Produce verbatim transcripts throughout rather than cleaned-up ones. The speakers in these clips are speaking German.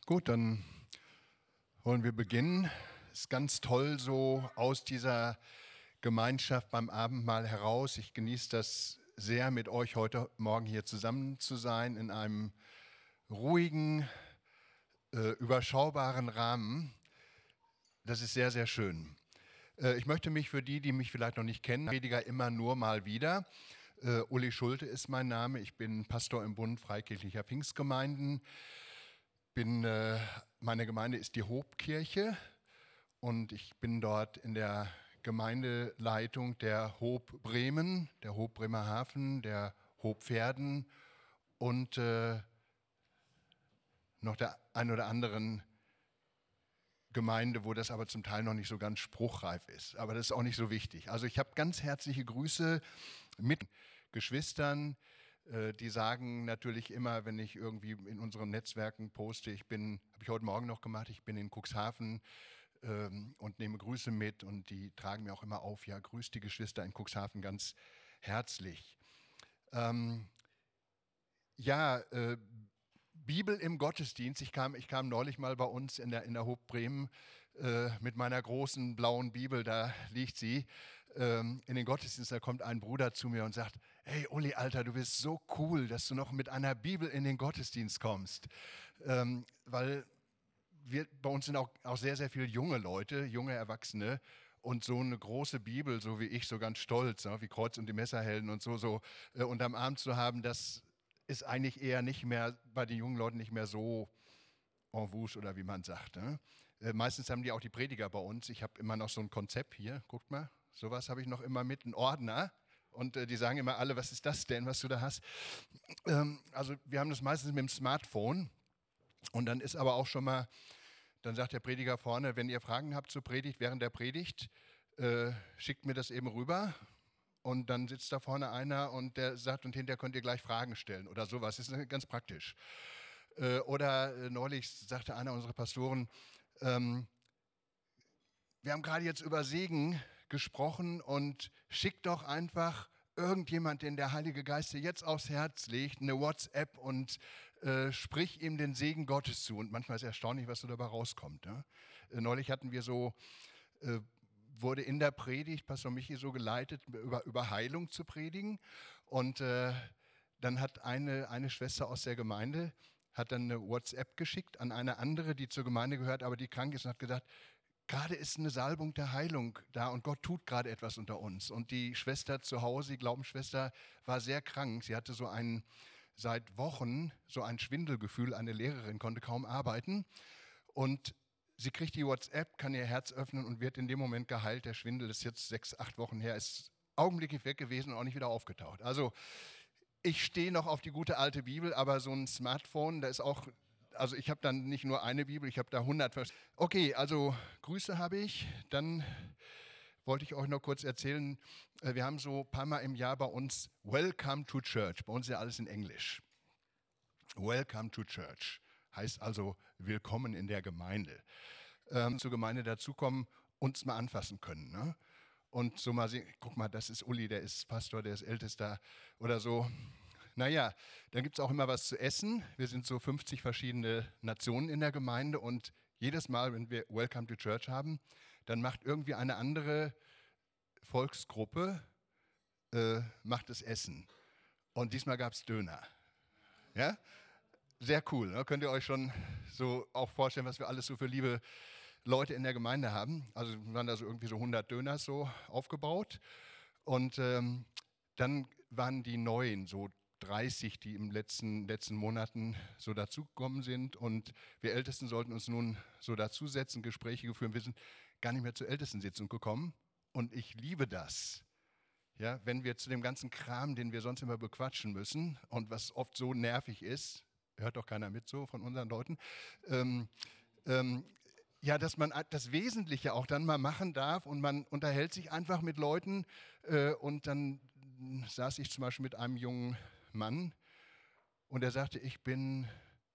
Gut, dann wollen wir beginnen. Es ist ganz toll, so aus dieser Gemeinschaft beim Abendmahl heraus. Ich genieße das sehr, mit euch heute Morgen hier zusammen zu sein, in einem ruhigen, äh, überschaubaren Rahmen. Das ist sehr, sehr schön. Äh, ich möchte mich für die, die mich vielleicht noch nicht kennen, Prediger immer nur mal wieder. Äh, Uli Schulte ist mein Name. Ich bin Pastor im Bund Freikirchlicher Pfingstgemeinden. Bin, äh, meine Gemeinde ist die Hobkirche und ich bin dort in der Gemeindeleitung der Hob Bremen, der Hob Bremerhaven, der Hob Verden und äh, noch der ein oder anderen Gemeinde, wo das aber zum Teil noch nicht so ganz spruchreif ist. Aber das ist auch nicht so wichtig. Also ich habe ganz herzliche Grüße mit Geschwistern, die sagen natürlich immer, wenn ich irgendwie in unseren Netzwerken poste, ich bin, habe ich heute Morgen noch gemacht, ich bin in Cuxhaven ähm, und nehme Grüße mit und die tragen mir auch immer auf, ja, grüßt die Geschwister in Cuxhaven ganz herzlich. Ähm, ja, äh, Bibel im Gottesdienst. Ich kam, ich kam neulich mal bei uns in der, in der Hob Bremen äh, mit meiner großen blauen Bibel, da liegt sie, ähm, in den Gottesdienst. Da kommt ein Bruder zu mir und sagt, hey Uli, Alter, du bist so cool, dass du noch mit einer Bibel in den Gottesdienst kommst. Ähm, weil wir, bei uns sind auch, auch sehr, sehr viele junge Leute, junge Erwachsene. Und so eine große Bibel, so wie ich, so ganz stolz, ne, wie Kreuz und die Messerhelden und so, so äh, unterm Arm zu haben, das ist eigentlich eher nicht mehr, bei den jungen Leuten nicht mehr so en vogue oder wie man sagt. Ne? Äh, meistens haben die auch die Prediger bei uns. Ich habe immer noch so ein Konzept hier, guckt mal, sowas habe ich noch immer mit, einen Ordner. Und äh, die sagen immer alle, was ist das denn, was du da hast? Ähm, also wir haben das meistens mit dem Smartphone. Und dann ist aber auch schon mal, dann sagt der Prediger vorne, wenn ihr Fragen habt zur Predigt, während der Predigt, äh, schickt mir das eben rüber. Und dann sitzt da vorne einer und der sagt, und hinterher könnt ihr gleich Fragen stellen oder sowas. Das ist ganz praktisch. Äh, oder äh, neulich sagte einer unserer Pastoren, ähm, wir haben gerade jetzt über Segen gesprochen und schickt doch einfach irgendjemand, den der Heilige Geist dir jetzt aufs Herz legt, eine WhatsApp und äh, sprich ihm den Segen Gottes zu. Und manchmal ist es erstaunlich, was so dabei rauskommt. Ne? Äh, neulich hatten wir so... Äh, wurde in der Predigt, Pastor Michi so geleitet, über, über Heilung zu predigen. Und äh, dann hat eine, eine Schwester aus der Gemeinde, hat dann eine WhatsApp geschickt an eine andere, die zur Gemeinde gehört, aber die krank ist und hat gesagt, gerade ist eine Salbung der Heilung da und Gott tut gerade etwas unter uns. Und die Schwester zu Hause, die Glaubensschwester, war sehr krank. Sie hatte so ein, seit Wochen so ein Schwindelgefühl, eine Lehrerin konnte kaum arbeiten. Und sie kriegt die WhatsApp, kann ihr Herz öffnen und wird in dem Moment geheilt. Der Schwindel ist jetzt sechs, acht Wochen her, ist augenblicklich weg gewesen und auch nicht wieder aufgetaucht. Also ich stehe noch auf die gute alte Bibel, aber so ein Smartphone, da ist auch, also ich habe dann nicht nur eine Bibel, ich habe da hundert. Okay, also Grüße habe ich. Dann wollte ich euch noch kurz erzählen, wir haben so ein paar Mal im Jahr bei uns Welcome to Church. Bei uns ist ja alles in Englisch. Welcome to Church. Heißt also willkommen in der Gemeinde. Ähm, zur Gemeinde dazukommen, uns mal anfassen können. Ne? Und so mal sehen, guck mal, das ist Uli, der ist Pastor, der ist Ältester oder so. Naja, dann gibt es auch immer was zu essen. Wir sind so fünfzig verschiedene Nationen in der Gemeinde und jedes Mal, wenn wir Welcome to Church haben, dann macht irgendwie eine andere Volksgruppe äh, macht das Essen. Und diesmal gab es Döner. Ja? Sehr cool, ne? Könnt ihr euch schon so auch vorstellen, was wir alles so für liebe Leute in der Gemeinde haben. Also waren da so irgendwie so hundert Döners so aufgebaut. Und ähm, dann waren die Neuen, so dreißig, die im letzten, letzten Monaten so dazugekommen sind. Und wir Ältesten sollten uns nun so dazusetzen, Gespräche geführt. Wir sind gar nicht mehr zur Ältestensitzung gekommen. Und ich liebe das. Ja, wenn wir zu dem ganzen Kram, den wir sonst immer bequatschen müssen und was oft so nervig ist, hört doch keiner mit so von unseren Leuten, ähm, ähm, ja, dass man das Wesentliche auch dann mal machen darf und man unterhält sich einfach mit Leuten äh, und dann saß ich zum Beispiel mit einem jungen Mann und er sagte, ich bin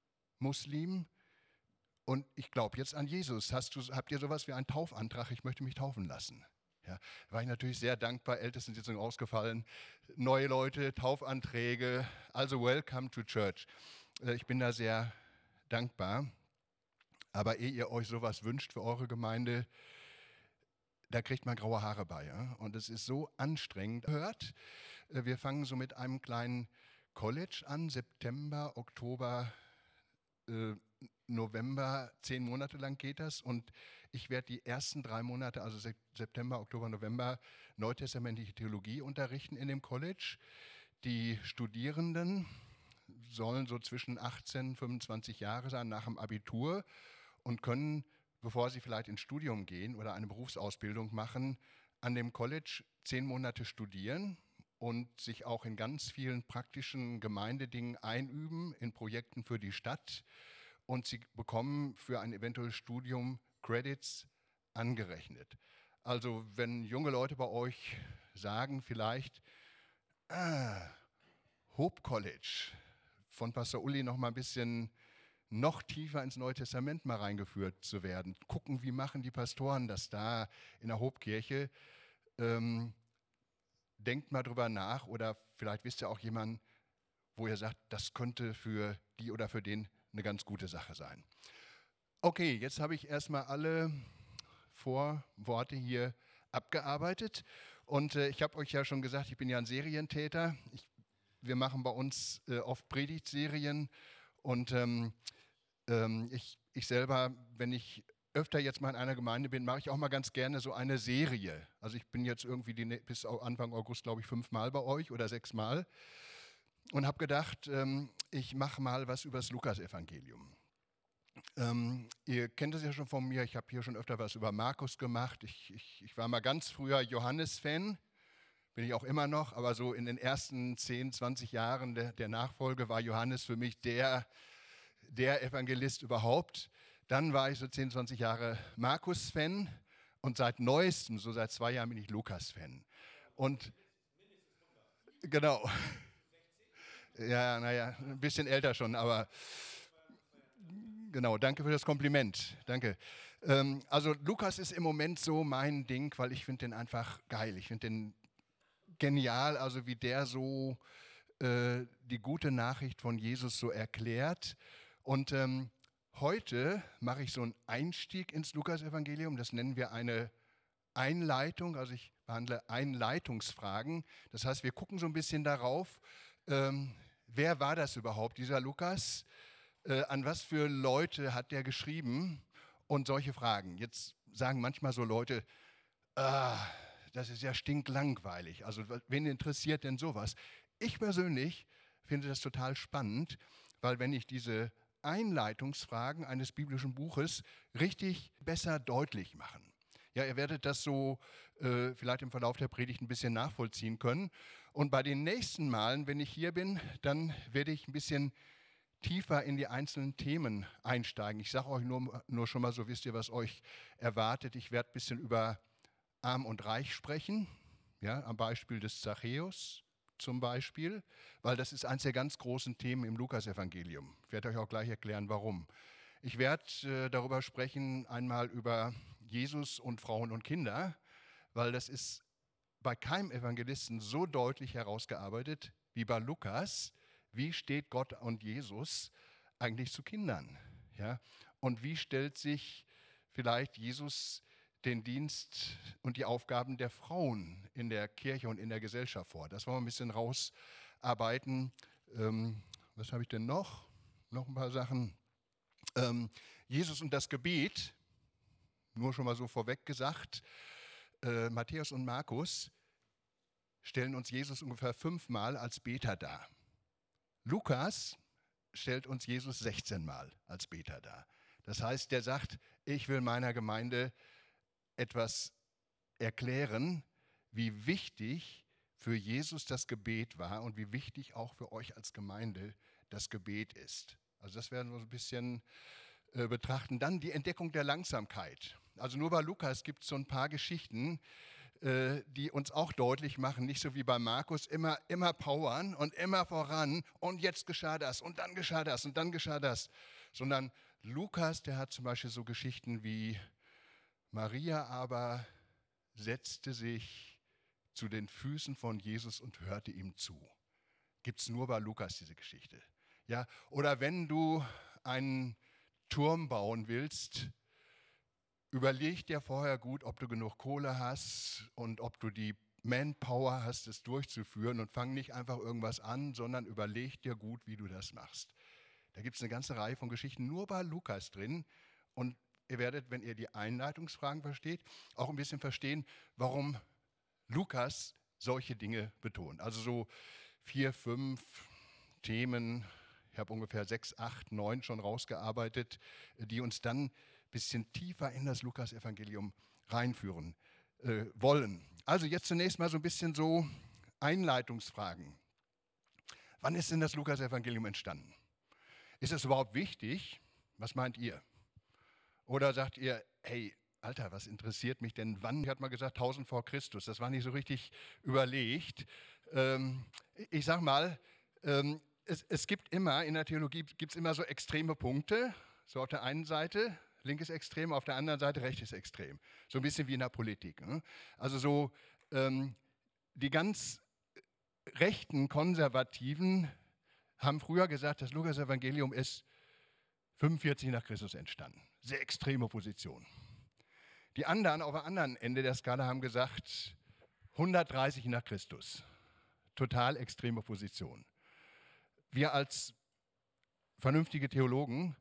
Muslim und ich glaube jetzt an Jesus. Hast du, habt ihr sowas wie einen Taufantrag? Ich möchte mich taufen lassen. Ja, war ich natürlich sehr dankbar, Ältestensitzung ausgefallen, neue Leute, Taufanträge, also welcome to church. Ich bin da sehr dankbar. Aber ehe ihr euch sowas wünscht für eure Gemeinde, da kriegt man graue Haare bei. Ja? Und es ist so anstrengend. Hört, wir fangen so mit einem kleinen College an, September, Oktober, äh, November, zehn Monate lang geht das. Und ich werde die ersten drei Monate, also September, Oktober, November, neutestamentliche Theologie unterrichten in dem College. Die Studierenden sollen so zwischen achtzehn und fünfundzwanzig Jahre sein nach dem Abitur und können, bevor sie vielleicht ins Studium gehen oder eine Berufsausbildung machen, an dem College zehn Monate studieren und sich auch in ganz vielen praktischen Gemeindedingen einüben, in Projekten für die Stadt. Und sie bekommen für ein eventuelles Studium Credits angerechnet. Also wenn junge Leute bei euch sagen vielleicht, ah, Hope College, von Pastor Uli noch mal ein bisschen noch tiefer ins Neue Testament mal reingeführt zu werden. Gucken, wie machen die Pastoren das da in der Hopekirche. Ähm, denkt mal drüber nach oder vielleicht wisst ihr auch jemanden, wo ihr sagt, das könnte für die oder für den eine ganz gute Sache sein. Okay, jetzt habe ich erstmal alle Vorworte hier abgearbeitet und äh, ich habe euch ja schon gesagt, ich bin ja ein Serientäter. Ich, wir machen bei uns äh, oft Predigtserien und ähm, ähm, ich, ich selber, wenn ich öfter jetzt mal in einer Gemeinde bin, mache ich auch mal ganz gerne so eine Serie. Also ich bin jetzt irgendwie die, bis Anfang August, glaube ich, fünfmal bei euch oder sechsmal und habe gedacht, ähm, ich mache mal was über das Lukas-Evangelium. Ähm, ihr kennt es ja schon von mir, ich habe hier schon öfter was über Markus gemacht. Ich, ich, ich war mal ganz früher Johannes-Fan, bin ich auch immer noch, aber so in den ersten zehn, zwanzig Jahren der, der Nachfolge war Johannes für mich der, der Evangelist überhaupt. Dann war ich so zehn, zwanzig Jahre Markus-Fan und seit neuestem, so seit zwei Jahren bin ich Lukas-Fan. Und genau, ja, naja, ein bisschen älter schon, aber genau, danke für das Kompliment, danke. Ähm, also Lukas ist im Moment so mein Ding, weil ich finde den einfach geil, ich finde den genial, also wie der so äh, die gute Nachricht von Jesus so erklärt. Und ähm, heute mache ich so einen Einstieg ins Lukas-Evangelium, das nennen wir eine Einleitung, also ich behandle Einleitungsfragen. Das heißt, wir gucken so ein bisschen darauf, ähm, wer war das überhaupt, dieser Lukas? Äh, an was für Leute hat der geschrieben? Und solche Fragen. Jetzt sagen manchmal so Leute, ah, das ist ja stinklangweilig. Also wen interessiert denn sowas? Ich persönlich finde das total spannend, weil wenn ich diese Einleitungsfragen eines biblischen Buches richtig besser deutlich machen. Ja, ihr werdet das so äh, vielleicht im Verlauf der Predigt ein bisschen nachvollziehen können. Und bei den nächsten Malen, wenn ich hier bin, dann werde ich ein bisschen tiefer in die einzelnen Themen einsteigen. Ich sage euch nur, nur schon mal, so wisst ihr, was euch erwartet. Ich werde ein bisschen über Arm und Reich sprechen, ja, am Beispiel des Zachäus zum Beispiel, weil das ist eines der ganz großen Themen im Lukas-Evangelium. Ich werde euch auch gleich erklären, warum. Ich werde äh, darüber sprechen, einmal über Jesus und Frauen und Kinder, weil das ist bei keinem Evangelisten so deutlich herausgearbeitet wie bei Lukas. Wie steht Gott und Jesus eigentlich zu Kindern? Ja? Und wie stellt sich vielleicht Jesus den Dienst und die Aufgaben der Frauen in der Kirche und in der Gesellschaft vor? Das wollen wir ein bisschen rausarbeiten. Ähm, was habe ich denn noch? Noch ein paar Sachen. Ähm, Jesus und das Gebet, nur schon mal so vorweg gesagt, äh, Matthäus und Markus stellen uns Jesus ungefähr fünfmal als Beter dar. Lukas stellt uns Jesus sechzehn Mal als Beter dar. Das heißt, der sagt, ich will meiner Gemeinde etwas erklären, wie wichtig für Jesus das Gebet war und wie wichtig auch für euch als Gemeinde das Gebet ist. Also das werden wir so ein bisschen äh, betrachten. Dann die Entdeckung der Langsamkeit. Also nur bei Lukas gibt es so ein paar Geschichten, die uns auch deutlich machen, nicht so wie bei Markus, immer, immer powern und immer voran und jetzt geschah das und dann geschah das und dann geschah das, sondern Lukas, der hat zum Beispiel so Geschichten wie Maria aber setzte sich zu den Füßen von Jesus und hörte ihm zu. Gibt es nur bei Lukas diese Geschichte. Ja? Oder wenn du einen Turm bauen willst, überleg dir vorher gut, ob du genug Kohle hast und ob du die Manpower hast, es durchzuführen, und fang nicht einfach irgendwas an, sondern überleg dir gut, wie du das machst. Da gibt es eine ganze Reihe von Geschichten nur bei Lukas drin, und ihr werdet, wenn ihr die Einleitungsfragen versteht, auch ein bisschen verstehen, warum Lukas solche Dinge betont. Also so vier, fünf Themen, ich habe ungefähr sechs, acht, neun schon rausgearbeitet, die uns dann ein bisschen tiefer in das Lukas-Evangelium reinführen äh, wollen. Also jetzt zunächst mal so ein bisschen so Einleitungsfragen. Wann ist denn das Lukas-Evangelium entstanden? Ist es überhaupt wichtig? Was meint ihr? Oder sagt ihr, hey, Alter, was interessiert mich denn wann? Ich hatte mal gesagt, tausend vor Christus. Das war nicht so richtig überlegt. Ähm, ich sag mal, ähm, es, es gibt immer, in der Theologie gibt es immer so extreme Punkte. So auf der einen Seite linkes Extrem, auf der anderen Seite rechtes Extrem. So ein bisschen wie in der Politik. Ne? Also so ähm, die ganz rechten Konservativen haben früher gesagt, das Lukas-Evangelium ist fünfundvierzig nach Christus entstanden. Sehr extreme Position. Die anderen auf der anderen Ende der Skala haben gesagt, hundertdreißig nach Christus. Total extreme Position. Wir als vernünftige Theologen,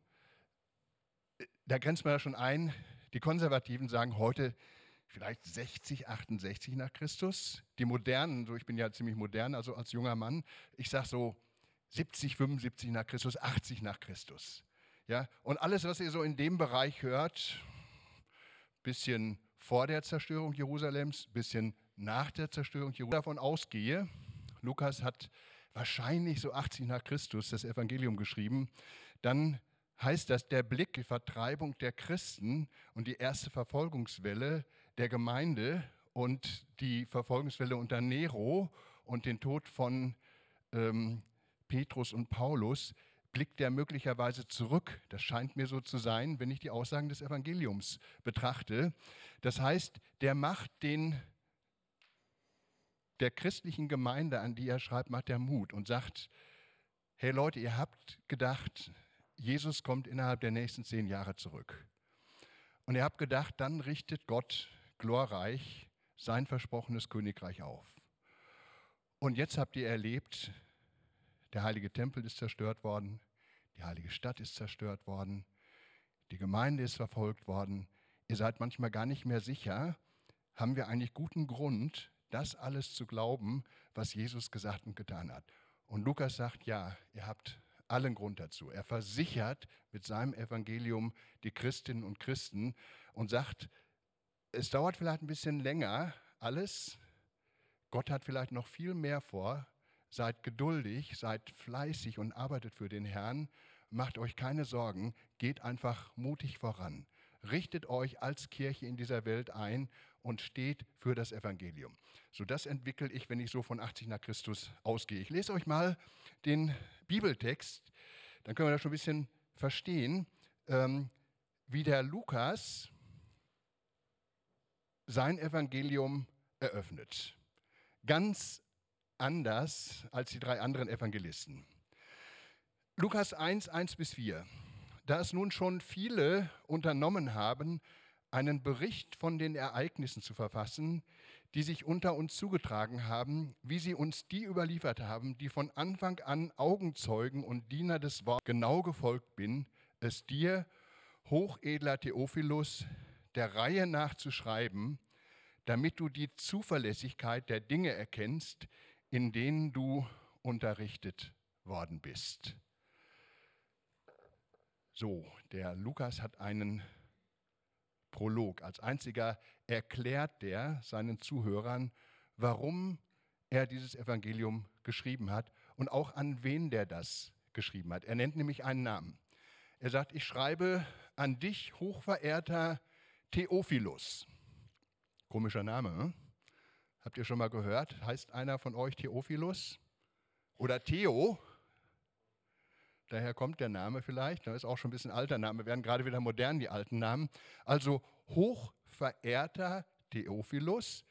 da grenzt man ja schon ein, die Konservativen sagen heute vielleicht sechzig, achtundsechzig nach Christus. Die Modernen, so ich bin ja ziemlich modern, also als junger Mann, ich sage so siebzig, fünfundsiebzig nach Christus, achtzig nach Christus. Ja, und alles, was ihr so in dem Bereich hört, bisschen vor der Zerstörung Jerusalems, bisschen nach der Zerstörung Jerusalems, davon ausgehe, Lukas hat wahrscheinlich so achtzig nach Christus das Evangelium geschrieben, dann heißt das, der Blick, die Vertreibung der Christen und die erste Verfolgungswelle der Gemeinde und die Verfolgungswelle unter Nero und den Tod von ähm, Petrus und Paulus, blickt er möglicherweise zurück. Das scheint mir so zu sein, wenn ich die Aussagen des Evangeliums betrachte. Das heißt, der macht den, der christlichen Gemeinde, an die er schreibt, macht er Mut und sagt, hey Leute, ihr habt gedacht, Jesus kommt innerhalb der nächsten zehn Jahre zurück. Und ihr habt gedacht, dann richtet Gott glorreich sein versprochenes Königreich auf. Und jetzt habt ihr erlebt, der heilige Tempel ist zerstört worden, die heilige Stadt ist zerstört worden, die Gemeinde ist verfolgt worden. Ihr seid manchmal gar nicht mehr sicher, haben wir eigentlich guten Grund, das alles zu glauben, was Jesus gesagt und getan hat. Und Lukas sagt, ja, ihr habt allen Grund dazu. Er versichert mit seinem Evangelium die Christinnen und Christen und sagt, es dauert vielleicht ein bisschen länger, alles. Gott hat vielleicht noch viel mehr vor. Seid geduldig, seid fleißig und arbeitet für den Herrn. Macht euch keine Sorgen, geht einfach mutig voran. Richtet euch als Kirche in dieser Welt ein und steht für das Evangelium. So, das entwickle ich, wenn ich so von achtzig nach Christus ausgehe. Ich lese euch mal den Bibeltext, dann können wir das schon ein bisschen verstehen, ähm, wie der Lukas sein Evangelium eröffnet. Ganz anders als die drei anderen Evangelisten. Lukas eins, eins bis vier. Da es nun schon viele unternommen haben, einen Bericht von den Ereignissen zu verfassen, die sich unter uns zugetragen haben, wie sie uns die überliefert haben, die von Anfang an Augenzeugen und Diener des Wortes genau gefolgt bin, es dir, hochedler Theophilus, der Reihe nach zu schreiben, damit du die Zuverlässigkeit der Dinge erkennst, in denen du unterrichtet worden bist. So, der Lukas hat einen Prolog. Als einziger erklärt der seinen Zuhörern, warum er dieses Evangelium geschrieben hat und auch an wen der das geschrieben hat. Er nennt nämlich einen Namen. Er sagt, ich schreibe an dich, hochverehrter Theophilus. Komischer Name, hm? Habt ihr schon mal gehört? Heißt einer von euch Theophilus? Oder Theo? Daher kommt der Name vielleicht. Das ist auch schon ein bisschen ein alter Name. Wir werden gerade wieder modern, die alten Namen. Also hochverehrter Theophilus.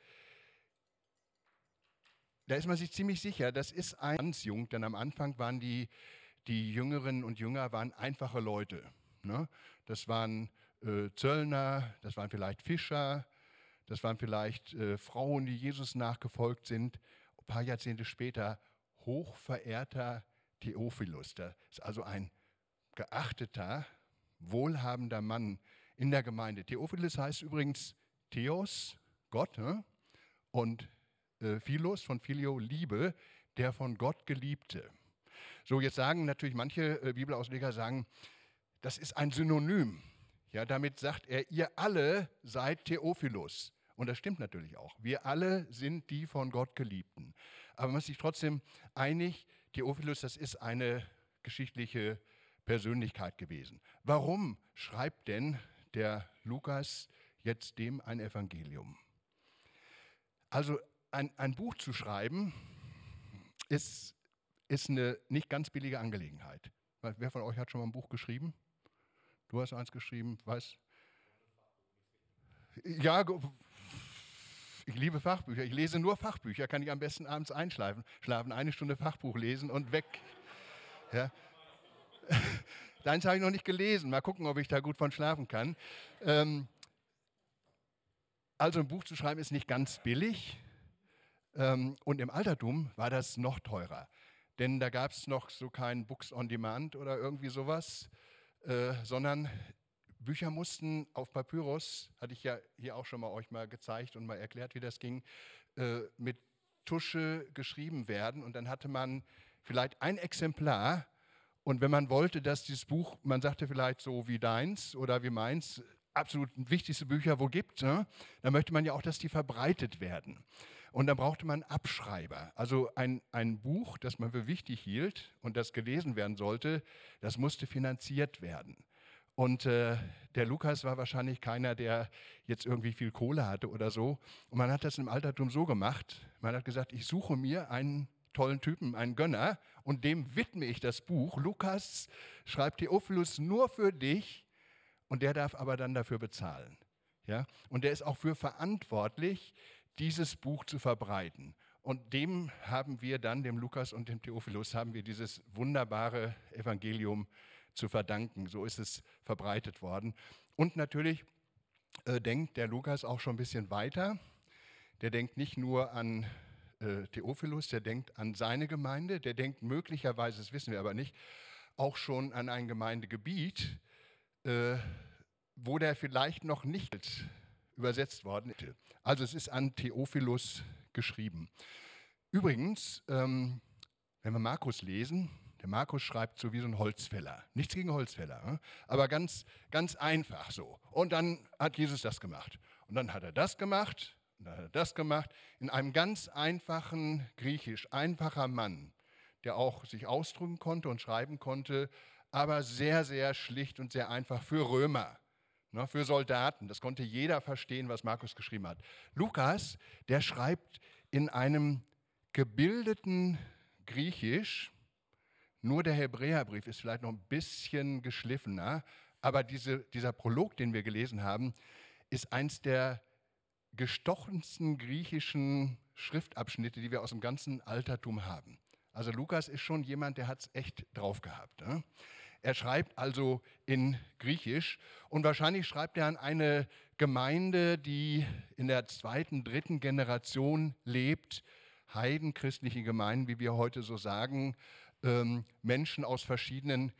Da ist man sich ziemlich sicher, das ist ein ganz jung, denn am Anfang waren die, die Jüngerinnen und Jünger waren einfache Leute. Ne? Das waren äh, Zöllner, das waren vielleicht Fischer, das waren vielleicht äh, Frauen, die Jesus nachgefolgt sind. Ein paar Jahrzehnte später hochverehrter Theophilus. Das ist also ein geachteter, wohlhabender Mann in der Gemeinde. Theophilus heißt übrigens Theos, Gott, ne? Und äh, Philos von Philio, Liebe, der von Gott Geliebte. So, jetzt sagen natürlich manche äh, Bibelausleger, sagen, das ist ein Synonym. Ja, damit sagt er, ihr alle seid Theophilus. Und das stimmt natürlich auch. Wir alle sind die von Gott Geliebten. Aber man ist sich trotzdem einig, Theophilus, das ist eine geschichtliche Persönlichkeit gewesen. Warum schreibt denn der Lukas jetzt dem ein Evangelium? Also ein, ein Buch zu schreiben, ist, ist eine nicht ganz billige Angelegenheit. Wer von euch hat schon mal ein Buch geschrieben? Du hast eins geschrieben, was? Ja, ich liebe Fachbücher. Ich lese nur Fachbücher, kann ich am besten abends einschlafen, schlafen, eine Stunde Fachbuch lesen und weg. Ja. Deins habe ich noch nicht gelesen. Mal gucken, ob ich da gut von schlafen kann. Ähm, also ein Buch zu schreiben ist nicht ganz billig. Ähm, und im Altertum war das noch teurer. Denn da gab es noch so kein Books on Demand oder irgendwie sowas, äh, sondern Bücher mussten auf Papyrus, hatte ich ja hier auch schon mal euch mal gezeigt und mal erklärt, wie das ging, äh, mit Tusche geschrieben werden. Und dann hatte man vielleicht ein Exemplar. Und wenn man wollte, dass dieses Buch, man sagte vielleicht so wie deins oder wie meins, absolut wichtigste Bücher wo gibt, ne? Dann möchte man ja auch, dass die verbreitet werden. Und dann brauchte man Abschreiber. Also ein, ein Buch, das man für wichtig hielt und das gelesen werden sollte, das musste finanziert werden. Und äh, der Lukas war wahrscheinlich keiner, der jetzt irgendwie viel Kohle hatte oder so. Und man hat das im Altertum so gemacht, man hat gesagt, ich suche mir einen tollen Typen, einen Gönner, und dem widme ich das Buch. Lukas schreibt Theophilus nur für dich, und der darf aber dann dafür bezahlen. Ja? Und der ist auch für verantwortlich, dieses Buch zu verbreiten. Und dem haben wir dann, dem Lukas und dem Theophilus, haben wir dieses wunderbare Evangelium zu verdanken. So ist es verbreitet worden. Und natürlich äh, denkt der Lukas auch schon ein bisschen weiter. Der denkt nicht nur an äh, Theophilus, der denkt an seine Gemeinde, der denkt möglicherweise, das wissen wir aber nicht, auch schon an ein Gemeindegebiet, äh, wo der vielleicht noch nicht übersetzt worden ist. Also es ist an Theophilus geschrieben. Übrigens, ähm, wenn wir Markus lesen, der Markus schreibt so wie so ein Holzfäller. Nichts gegen Holzfäller, ne? Aber ganz, ganz einfach so. Und dann hat Jesus das gemacht. Und dann hat er das gemacht, und dann hat er das gemacht. In einem ganz einfachen Griechisch, einfacher Mann, der auch sich ausdrücken konnte und schreiben konnte, aber sehr, sehr schlicht und sehr einfach für Römer, ne, für Soldaten. Das konnte jeder verstehen, was Markus geschrieben hat. Lukas, der schreibt in einem gebildeten Griechisch. Nur der Hebräerbrief ist vielleicht noch ein bisschen geschliffener, aber diese, dieser Prolog, den wir gelesen haben, ist eins der gestochensten griechischen Schriftabschnitte, die wir aus dem ganzen Altertum haben. Also Lukas ist schon jemand, der hat es echt drauf gehabt. Ne? Er schreibt also in Griechisch und wahrscheinlich schreibt er an eine Gemeinde, die in der zweiten, dritten Generation lebt, heidenchristliche Gemeinden, wie wir heute so sagen, ähm, Menschen aus verschiedenen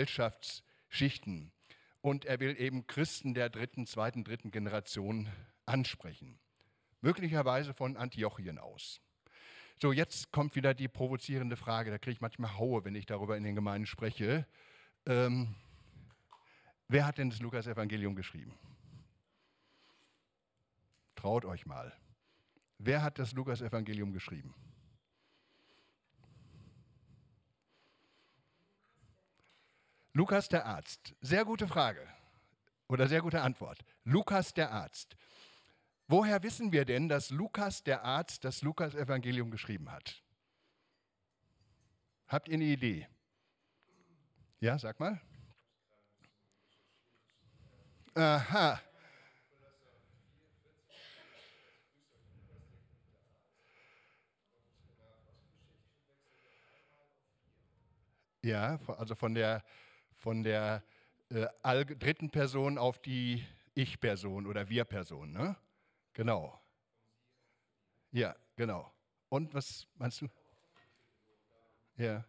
Gesellschaftsschichten. Und er will eben Christen der dritten, zweiten, dritten Generation ansprechen. Möglicherweise von Antiochien aus. So, jetzt kommt wieder die provozierende Frage, da kriege ich manchmal Haue, wenn ich darüber in den Gemeinden spreche. Ähm, wer hat denn das Lukas-Evangelium geschrieben? Traut euch mal. Wer hat das Lukas-Evangelium geschrieben? Lukas der Arzt. Sehr gute Frage oder sehr gute Antwort. Lukas der Arzt. Woher wissen wir denn, dass Lukas der Arzt das Lukas-Evangelium geschrieben hat? Habt ihr eine Idee? Ja, sag mal. Aha. Ja, also von der, von der äh, all, dritten Person auf die Ich-Person oder Wir-Person, ne? Genau. Ja, genau. Und was meinst du? Ja.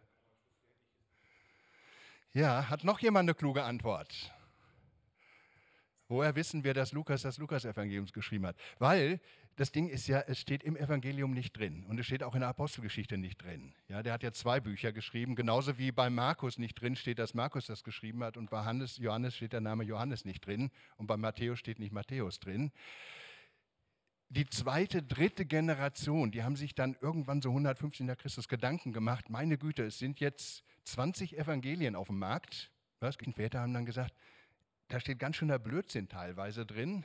Ja, hat noch jemand eine kluge Antwort? Woher wissen wir, dass Lukas das Lukas-Evangelium geschrieben hat? Weil das Ding ist ja, es steht im Evangelium nicht drin und es steht auch in der Apostelgeschichte nicht drin. Ja, der hat ja zwei Bücher geschrieben, genauso wie bei Markus nicht drin steht, dass Markus das geschrieben hat und bei Hannes, Johannes steht der Name Johannes nicht drin und bei Matthäus steht nicht Matthäus drin. Die zweite, dritte Generation, die haben sich dann irgendwann so hundertfünfzig nach Christus Gedanken gemacht, meine Güte, es sind jetzt zwanzig Evangelien auf dem Markt. Was? Die Väter haben dann gesagt, da steht ganz schöner Blödsinn teilweise drin.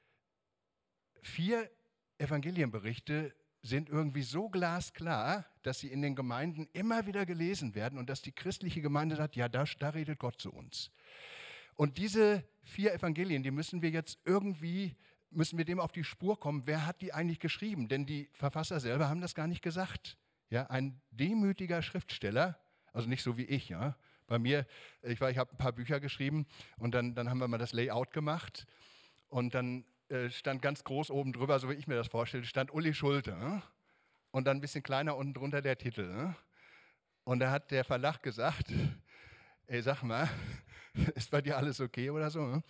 Vier Evangelienberichte sind irgendwie so glasklar, dass sie in den Gemeinden immer wieder gelesen werden und dass die christliche Gemeinde sagt, ja, da, da redet Gott zu uns. Und diese vier Evangelien, die müssen wir jetzt irgendwie, müssen wir dem auf die Spur kommen, wer hat die eigentlich geschrieben? Denn die Verfasser selber haben das gar nicht gesagt. Ja, ein demütiger Schriftsteller, also nicht so wie ich, ja. Bei mir, ich, ich habe ein paar Bücher geschrieben und dann, dann haben wir mal das Layout gemacht und dann äh, stand ganz groß oben drüber, so wie ich mir das vorstelle, stand Uli Schulte. Äh? Und dann ein bisschen kleiner unten drunter der Titel. Äh? Und da hat der Verlag gesagt, ey, sag mal, ist bei dir alles okay oder so? Äh?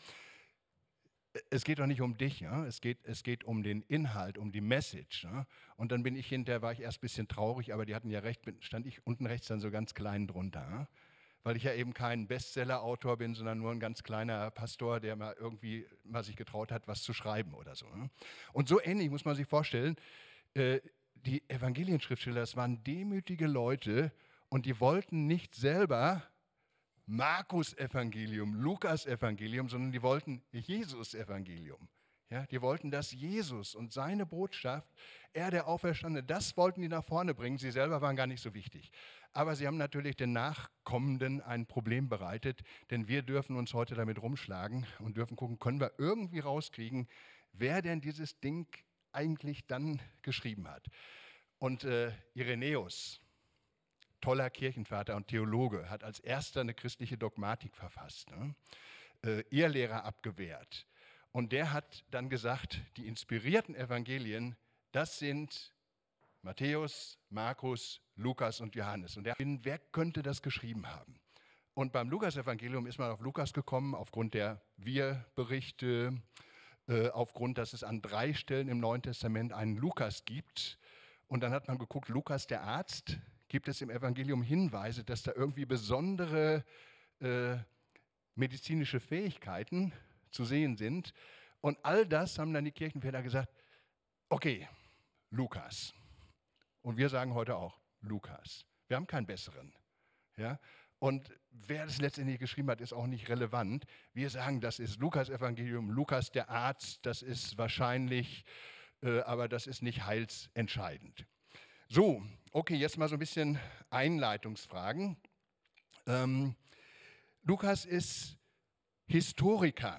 Es geht doch nicht um dich, ja? es, geht, es geht um den Inhalt, um die Message. Ja? Und dann bin ich hinterher, war ich erst ein bisschen traurig, aber die hatten ja recht, stand ich unten rechts dann so ganz klein drunter. Ja? Weil ich ja eben kein Bestseller-Autor bin, sondern nur ein ganz kleiner Pastor, der mal irgendwie mal sich getraut hat, was zu schreiben oder so. Ne? Und so ähnlich muss man sich vorstellen, äh, die Evangelienschriftsteller, das waren demütige Leute und die wollten nicht selber Markus-Evangelium, Lukas-Evangelium, sondern die wollten Jesus-Evangelium. Ja, die wollten, dass Jesus und seine Botschaft, er der Auferstandene, das wollten die nach vorne bringen. Sie selber waren gar nicht so wichtig. Aber sie haben natürlich den Nachkommenden ein Problem bereitet, denn wir dürfen uns heute damit rumschlagen und dürfen gucken, können wir irgendwie rauskriegen, wer denn dieses Ding eigentlich dann geschrieben hat. Und äh, Irenäus, toller Kirchenvater und Theologe, hat als erster eine christliche Dogmatik verfasst, ne? äh, Irrlehrer abgewehrt. Und der hat dann gesagt, die inspirierten Evangelien, das sind Matthäus, Markus, Lukas und Johannes. Und der, wer könnte das geschrieben haben? Und beim Lukas-Evangelium ist man auf Lukas gekommen, aufgrund der Wir-Berichte, äh, aufgrund, dass es an drei Stellen im Neuen Testament einen Lukas gibt. Und dann hat man geguckt, Lukas der Arzt, gibt es im Evangelium Hinweise, dass da irgendwie besondere äh, medizinische Fähigkeiten zu sehen sind. Und all das haben dann die Kirchenväter gesagt, okay, Lukas. Und wir sagen heute auch Lukas. Wir haben keinen besseren. Ja? Und wer das letztendlich geschrieben hat, ist auch nicht relevant. Wir sagen, das ist Lukas-Evangelium, Lukas der Arzt, das ist wahrscheinlich, äh, aber das ist nicht heilsentscheidend. So, okay, jetzt mal so ein bisschen Einleitungsfragen. Ähm, Lukas ist Historiker.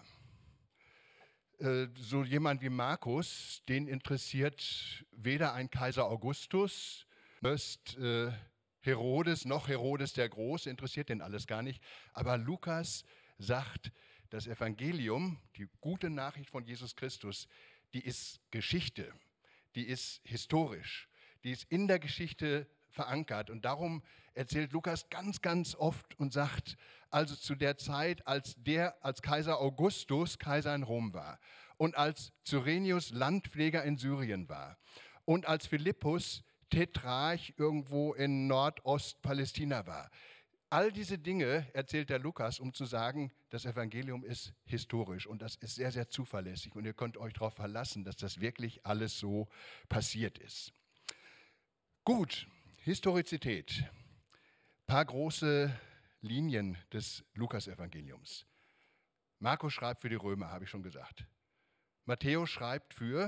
Äh, so jemand wie Markus, den interessiert weder ein Kaiser Augustus, äh, Herodes, noch Herodes der Große, interessiert den alles gar nicht. Aber Lukas sagt, das Evangelium, die gute Nachricht von Jesus Christus, die ist Geschichte, die ist historisch, die ist in der Geschichte verankert. Und darum erzählt Lukas ganz, ganz oft und sagt, also zu der Zeit, als der, als Kaiser Augustus Kaiser in Rom war und als Cyrenius Landpfleger in Syrien war und als Philippus Tetrarch irgendwo in Nordostpalästina war. All diese Dinge erzählt der Lukas, um zu sagen, das Evangelium ist historisch und das ist sehr, sehr zuverlässig und ihr könnt euch darauf verlassen, dass das wirklich alles so passiert ist. Gut, Historizität. Ein paar große Linien des Lukas-Evangeliums. Markus schreibt für die Römer, habe ich schon gesagt. Matthäus schreibt für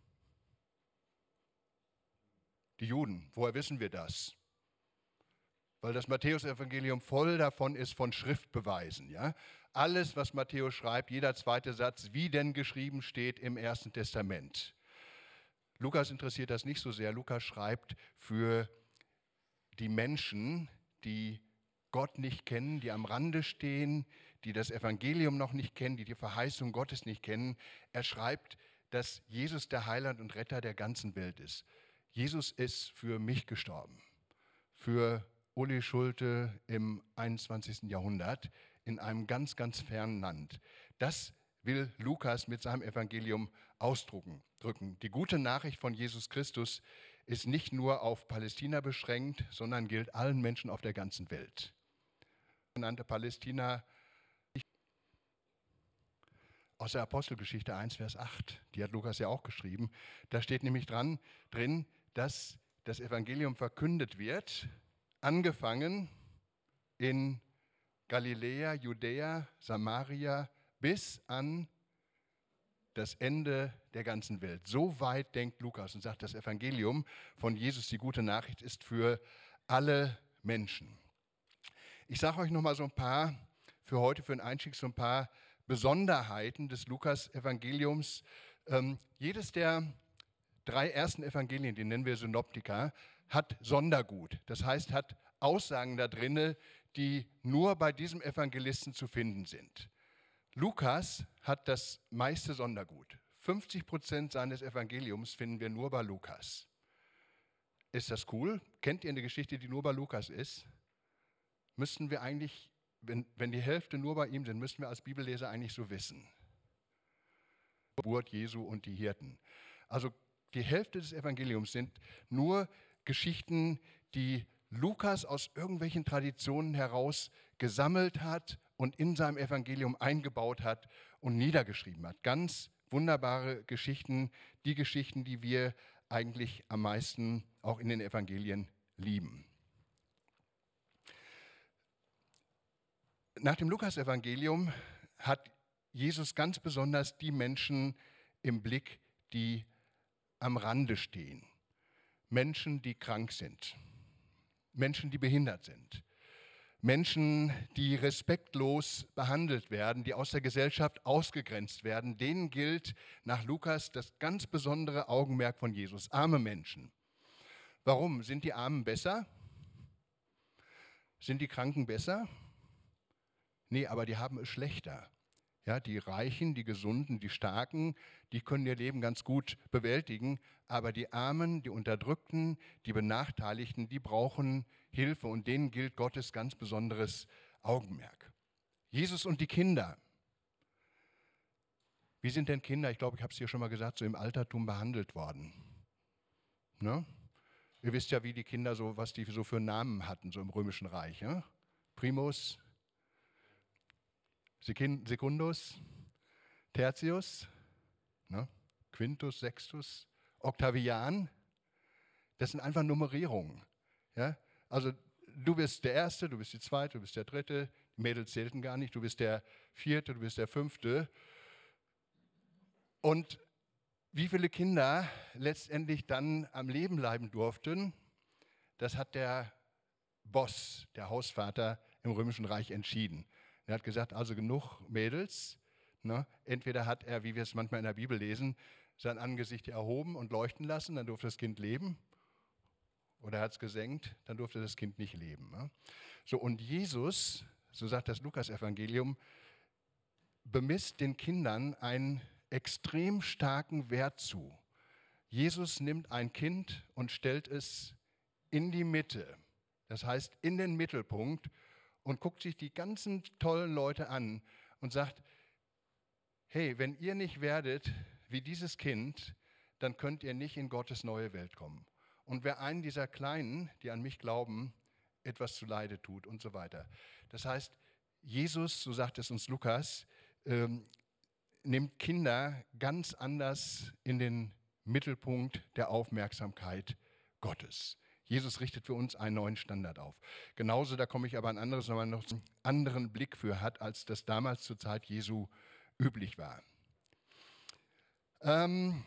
die Juden. Woher wissen wir das? Weil das Matthäus-Evangelium voll davon ist von Schriftbeweisen. Ja? Alles, was Matthäus schreibt, jeder zweite Satz, wie denn geschrieben steht im Ersten Testament. Lukas interessiert das nicht so sehr. Lukas schreibt für die Menschen, die Gott nicht kennen, die am Rande stehen, die das Evangelium noch nicht kennen, die die Verheißung Gottes nicht kennen. Er schreibt, dass Jesus der Heiland und Retter der ganzen Welt ist. Jesus ist für mich gestorben, für Uli Schulte im einundzwanzigsten Jahrhundert in einem ganz, ganz fernen Land. Das will Lukas mit seinem Evangelium ausdrücken. Die gute Nachricht von Jesus Christus ist nicht nur auf Palästina beschränkt, sondern gilt allen Menschen auf der ganzen Welt. Genannte Palästina aus der Apostelgeschichte eins, Vers acht, die hat Lukas ja auch geschrieben. Da steht nämlich dran, drin, dass das Evangelium verkündet wird, angefangen in Galiläa, Judäa, Samaria bis an das Ende der ganzen Welt. So weit denkt Lukas und sagt, das Evangelium von Jesus, die gute Nachricht, ist für alle Menschen. Ich sage euch noch mal so ein paar, für heute, für den Einstieg, so ein paar Besonderheiten des Lukas-Evangeliums. Ähm, jedes der drei ersten Evangelien, die nennen wir Synoptika, hat Sondergut. Das heißt, hat Aussagen da drin, die nur bei diesem Evangelisten zu finden sind. Lukas hat das meiste Sondergut. fünfzig Prozent seines Evangeliums finden wir nur bei Lukas. Ist das cool? Kennt ihr eine Geschichte, die nur bei Lukas ist? Müssten wir eigentlich, wenn, wenn die Hälfte nur bei ihm sind, müssten wir als Bibelleser eigentlich so wissen. Geburt Jesu und die Hirten. Also die Hälfte des Evangeliums sind nur Geschichten, die Lukas aus irgendwelchen Traditionen heraus gesammelt hat und in seinem Evangelium eingebaut hat und niedergeschrieben hat. Ganz wunderbare Geschichten, die Geschichten, die wir eigentlich am meisten auch in den Evangelien lieben. Nach dem Lukas-Evangelium hat Jesus ganz besonders die Menschen im Blick, die am Rande stehen. Menschen, die krank sind. Menschen, die behindert sind. Menschen, die respektlos behandelt werden, die aus der Gesellschaft ausgegrenzt werden. Denen gilt nach Lukas das ganz besondere Augenmerk von Jesus. Arme Menschen. Warum? Sind die Armen besser? Sind die Kranken besser? Nee, aber die haben es schlechter. Ja, die Reichen, die Gesunden, die Starken, die können ihr Leben ganz gut bewältigen. Aber die Armen, die Unterdrückten, die Benachteiligten, die brauchen Hilfe. Und denen gilt Gottes ganz besonderes Augenmerk. Jesus und die Kinder. Wie sind denn Kinder, ich glaube, ich habe es hier schon mal gesagt, so im Altertum behandelt worden? Ne? Ihr wisst ja, wie die Kinder so, was die so für Namen hatten, so im Römischen Reich. Ja? Primus, Secundus, Tertius, ne? Quintus, Sextus, Octavian. Das sind einfach Nummerierungen. Ja? Also du bist der Erste, du bist die Zweite, du bist der Dritte. Die Mädels zählten gar nicht. Du bist der Vierte, du bist der Fünfte. Und wie viele Kinder letztendlich dann am Leben bleiben durften, das hat der Boss, der Hausvater im Römischen Reich entschieden. Er hat gesagt, also genug Mädels. Ne? Entweder hat er, wie wir es manchmal in der Bibel lesen, sein Angesicht erhoben und leuchten lassen, dann durfte das Kind leben. Oder er hat es gesenkt, dann durfte das Kind nicht leben. Ne? So, und Jesus, so sagt das Lukas-Evangelium, bemisst den Kindern einen extrem starken Wert zu. Jesus nimmt ein Kind und stellt es in die Mitte, das heißt in den Mittelpunkt, und guckt sich die ganzen tollen Leute an und sagt, hey, wenn ihr nicht werdet wie dieses Kind, dann könnt ihr nicht in Gottes neue Welt kommen. Und wer einen dieser Kleinen, die an mich glauben, etwas zuleide tut und so weiter. Das heißt, Jesus, so sagt es uns Lukas, ähm, nimmt Kinder ganz anders in den Mittelpunkt der Aufmerksamkeit Gottes. Jesus richtet für uns einen neuen Standard auf. Genauso, da komme ich aber ein anderes, noch einen anderen Blick für hat, als das damals zur Zeit Jesu üblich war. Ähm,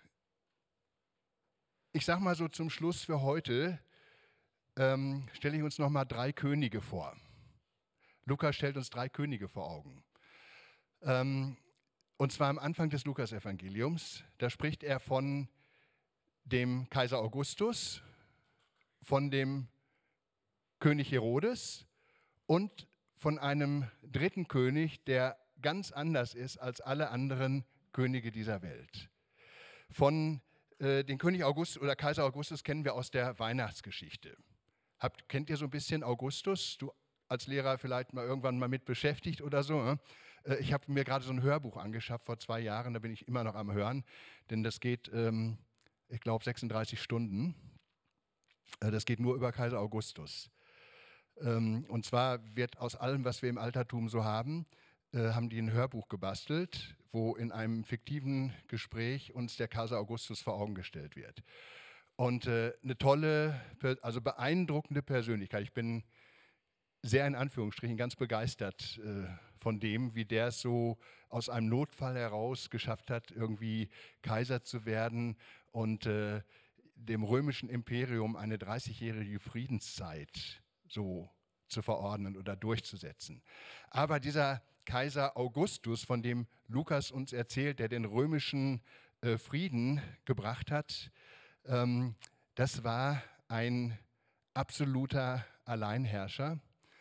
ich sage mal so zum Schluss für heute, ähm, stelle ich uns noch mal drei Könige vor. Lukas stellt uns drei Könige vor Augen. Ähm, und zwar am Anfang des Lukas-Evangeliums, da spricht er von dem Kaiser Augustus, von dem König Herodes und von einem dritten König, der ganz anders ist als alle anderen Könige dieser Welt. Von äh, den König Augustus oder Kaiser Augustus kennen wir aus der Weihnachtsgeschichte. Habt, kennt ihr so ein bisschen Augustus? Du als Lehrer vielleicht mal irgendwann mal mit beschäftigt oder so. Ne? Äh, ich habe mir gerade so ein Hörbuch angeschafft vor zwei Jahren, da bin ich immer noch am Hören, denn das geht, ähm, ich glaube, sechsunddreißig Stunden. Äh, das geht nur über Kaiser Augustus. Ähm, und zwar wird aus allem, was wir im Altertum so haben, äh, haben die ein Hörbuch gebastelt, wo in einem fiktiven Gespräch uns der Kaiser Augustus vor Augen gestellt wird. Und äh, eine tolle, also beeindruckende Persönlichkeit. Ich bin sehr in Anführungsstrichen ganz begeistert äh, von dem, wie der es so aus einem Notfall heraus geschafft hat, irgendwie Kaiser zu werden und äh, dem römischen Imperium eine dreißigjährige Friedenszeit so zu verordnen oder durchzusetzen. Aber dieser Kaiser Augustus, von dem Lukas uns erzählt, der den römischen äh, Frieden gebracht hat, ähm, das war ein absoluter Alleinherrscher.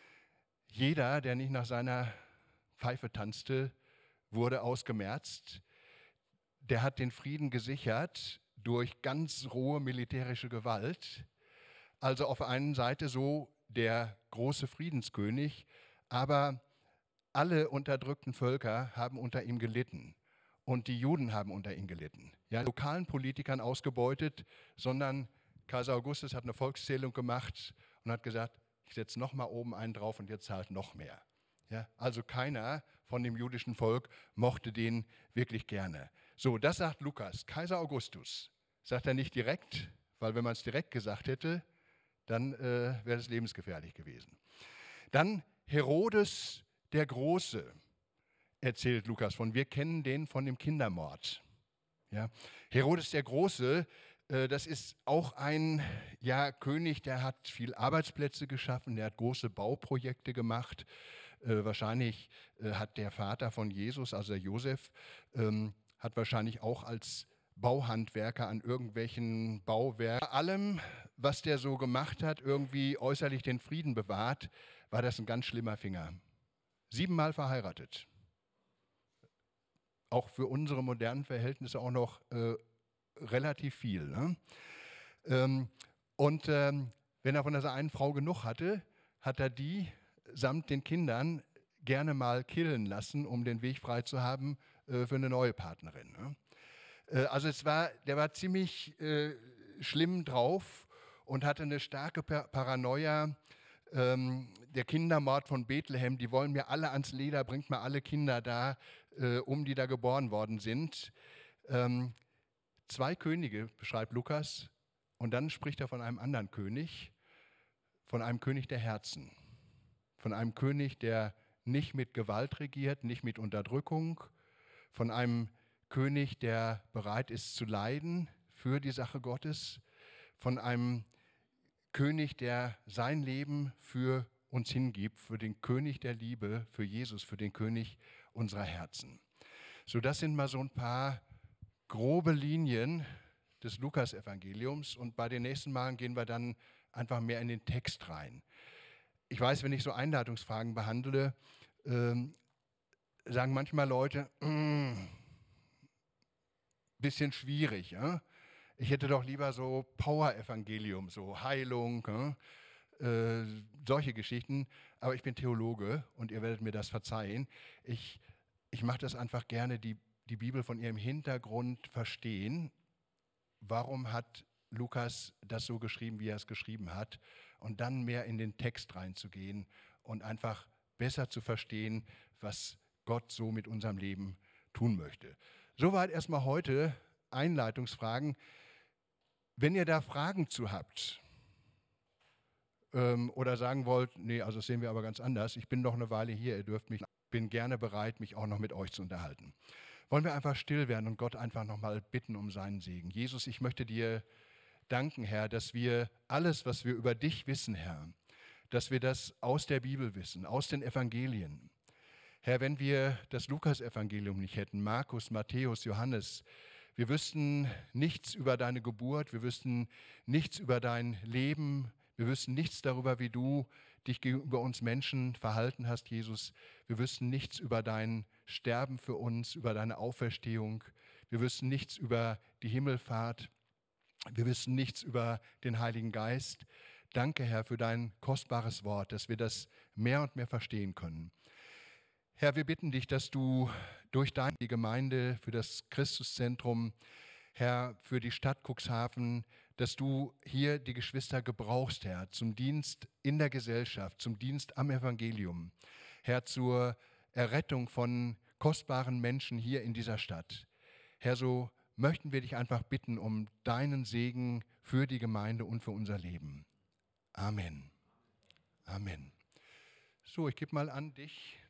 Jeder, der nicht nach seiner Pfeife tanzte, wurde ausgemerzt. Der hat den Frieden gesichert durch ganz rohe militärische Gewalt. Also auf der einen Seite so der große Friedenskönig, aber alle unterdrückten Völker haben unter ihm gelitten und die Juden haben unter ihm gelitten. Ja, lokalen Politikern ausgebeutet, sondern Kaiser Augustus hat eine Volkszählung gemacht und hat gesagt, ich setze noch mal oben einen drauf und jetzt zahlt noch mehr. Ja, also keiner von dem jüdischen Volk mochte den wirklich gerne. So, das sagt Lukas. Kaiser Augustus sagt er nicht direkt, weil wenn man es direkt gesagt hätte, dann äh, wäre es lebensgefährlich gewesen. Dann Herodes der Große, erzählt Lukas von. Wir kennen den von dem Kindermord. Ja. Herodes der Große, äh, das ist auch ein ja, König, der hat viel Arbeitsplätze geschaffen, der hat große Bauprojekte gemacht. Äh, wahrscheinlich äh, hat der Vater von Jesus, also der Josef, ähm, hat wahrscheinlich auch als Bauhandwerker an irgendwelchen Bauwerken. Allem, was der so gemacht hat, irgendwie äußerlich den Frieden bewahrt, war das ein ganz schlimmer Finger. Siebenmal verheiratet. Auch für unsere modernen Verhältnisse auch noch äh, relativ viel. Ne? Ähm, und ähm, wenn er von dieser einen Frau genug hatte, hat er die samt den Kindern gerne mal killen lassen, um den Weg frei zu haben äh, für eine neue Partnerin. Ne? Äh, also es war, der war ziemlich äh, schlimm drauf und hatte eine starke Par- Paranoia. Ähm, der Kindermord von Bethlehem, die wollen mir alle ans Leder, bringt mir alle Kinder da äh, um, die da geboren worden sind. Ähm, zwei Könige beschreibt Lukas und dann spricht er von einem anderen König, von einem König der Herzen, von einem König, der nicht mit Gewalt regiert, nicht mit Unterdrückung, von einem König, der bereit ist zu leiden für die Sache Gottes, von einem König, der sein Leben für uns hingibt, für den König der Liebe, für Jesus, für den König unserer Herzen. So, das sind mal so ein paar grobe Linien des Lukas-Evangeliums und bei den nächsten Malen gehen wir dann einfach mehr in den Text rein. Ich weiß, wenn ich so Einleitungsfragen behandle, ähm, sagen manchmal Leute, mm, bisschen schwierig, ja? Ich hätte doch lieber so Power-Evangelium, so Heilung, ja? äh, solche Geschichten. Aber ich bin Theologe und ihr werdet mir das verzeihen. Ich, ich mache das einfach gerne, die, die Bibel von ihrem Hintergrund verstehen. Warum hat Lukas das so geschrieben, wie er es geschrieben hat? Und dann mehr in den Text reinzugehen und einfach besser zu verstehen, was Gott so mit unserem Leben tun möchte. Soweit erstmal heute Einleitungsfragen. Wenn ihr da Fragen zu habt ähm, oder sagen wollt, nee, also das sehen wir aber ganz anders, ich bin noch eine Weile hier, ihr dürft mich, bin gerne bereit, mich auch noch mit euch zu unterhalten. Wollen wir einfach still werden und Gott einfach nochmal bitten um seinen Segen. Jesus, ich möchte dir danken, Herr, dass wir alles, was wir über dich wissen, Herr, dass wir das aus der Bibel wissen, aus den Evangelien. Herr, wenn wir das Lukas-Evangelium nicht hätten, Markus, Matthäus, Johannes, wir wüssten nichts über deine Geburt, wir wüssten nichts über dein Leben, wir wüssten nichts darüber, wie du dich gegenüber uns Menschen verhalten hast, Jesus. Wir wüssten nichts über dein Sterben für uns, über deine Auferstehung. Wir wüssten nichts über die Himmelfahrt. Wir wissen nichts über den Heiligen Geist. Danke, Herr, für dein kostbares Wort, dass wir das mehr und mehr verstehen können. Herr, wir bitten dich, dass du durch deine Gemeinde, für das Christuszentrum, Herr, für die Stadt Cuxhaven, dass du hier die Geschwister gebrauchst, Herr, zum Dienst in der Gesellschaft, zum Dienst am Evangelium, Herr, zur Errettung von kostbaren Menschen hier in dieser Stadt. Herr, so möchten wir dich einfach bitten um deinen Segen für die Gemeinde und für unser Leben. Amen. Amen. So, ich gebe mal an dich